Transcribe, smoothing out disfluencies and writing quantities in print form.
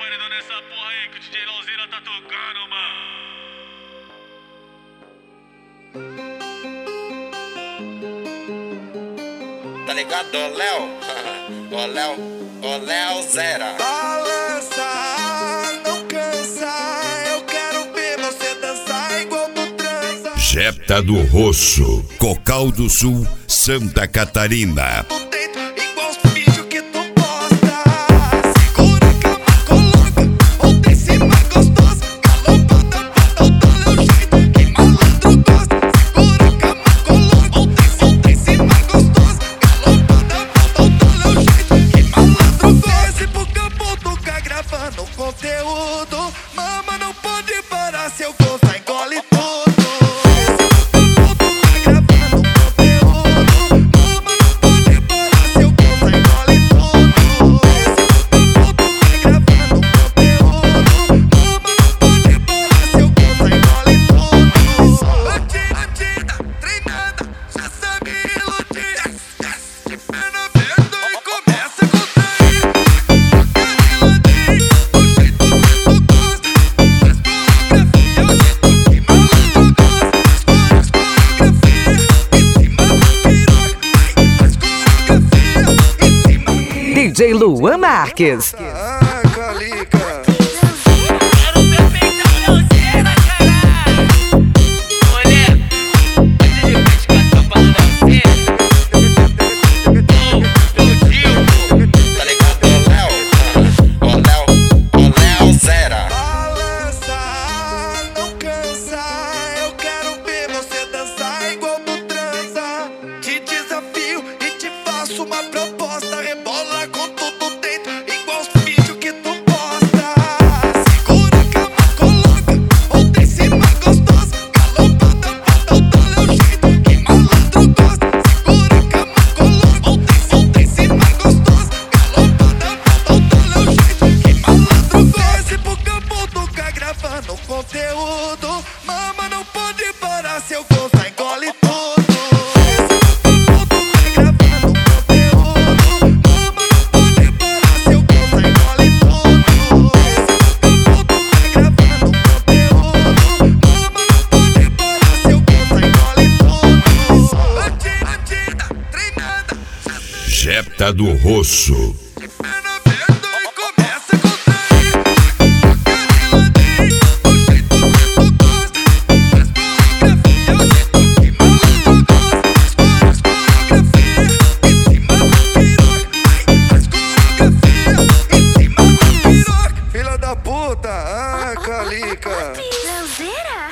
paredão nessa porra aí que o DJ Lauzeira tá tocando, mano. Tá ligado, ô Léo? Ô Léo Zera. Balança, não cansa, eu quero ver você dançar igual tu transa. Jetta do Rosso, Cocal do Sul, Santa Catarina. Tu deito igual os vídeos que tu posta. Segura a cama, coloca, volta em cima gostoso. Galopada, bota o talo é o jeito que malandro gosta. Segura a cama, coloca, volta em cima gostoso. Galopada, bota o talo é o jeito que malandro gosta. Desce pro campo, nunca gravando conteúdo. Mama, não pode parar, se eu gostar engole tudo. DJ Luan Marques. Calica. Quero ser feitão Lauzeira, caralho. Olha, antes de criticar, tô falando a você. Ô Gil. Tá ligado, ô Léo Zera. Balança, não cansa, eu quero ver você dançar igual tu transa. Te desafio e te faço uma proposta. Rebola com tudo dentro, igual os vídeos que tu posta. Segura a cama, coloca, volta em cima gostoso. Galopada, bota o talo é o jeito que malandro gosta. Segura a cama, coloca, volta em cima gostoso. Galopada, bota o talo é o jeito que malandro gosta. Desce pro campo, nunca gravando conteúdo. Mama, não pode parar, se eu gostar engole tudo. Jetta do Rosso. Filha da puta, calica. Lauzeira?